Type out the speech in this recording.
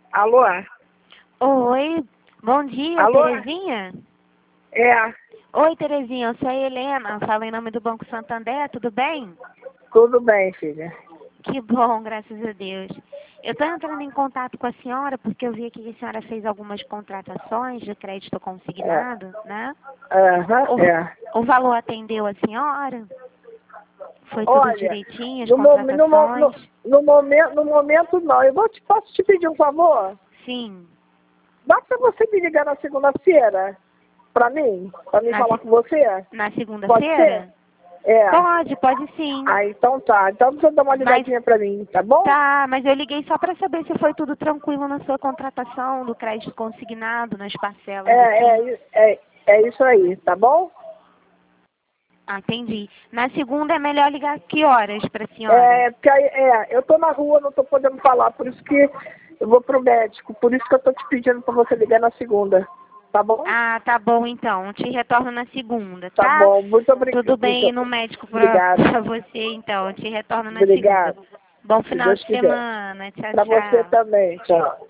Alô? Oi, bom dia, Alô? Terezinha? É, Oi, Terezinha, eu sou a Helena, falo em nome do Banco Santander, tudo bem? tudo bem, filha. Que bom, graças a Deus. Eu estou entrando em contato com a senhora porque eu vi aqui que a senhora fez algumas contratações de crédito consignado, né? Aham, O valor atendeu a senhora? Foi tudo Olha, direitinho, as no, mo- no, mo- no, contratações? no momento não. Posso te pedir um favor? Sim. Dá pra você me ligar na segunda-feira? Pra mim? Pra mim Na, falar se- com você? na Pode ser? segunda-feira? É. Pode sim. Ah, então tá. Então você dá uma Mas ligadinha pra mim, tá bom? Tá, mas eu liguei só para saber se foi tudo tranquilo na sua contratação do crédito consignado, nas parcelas de 15. É isso aí, tá bom? Ah, entendi. Na segunda é melhor ligar que horas para a senhora? Porque aí, eu tô na rua, não tô podendo falar, por isso que eu vou pro médico, por isso que eu tô te pedindo pra você ligar na segunda, tá bom? Ah, tá bom então. Te retorno na segunda, Tá tá? bom, muito Tudo obrigado. bem ir no médico pra, Obrigado. pra você então. Te retorno na segunda. Obrigado. Bom Se final Deus de quiser. semana. Tchau, Pra você tchau. também. Tchau.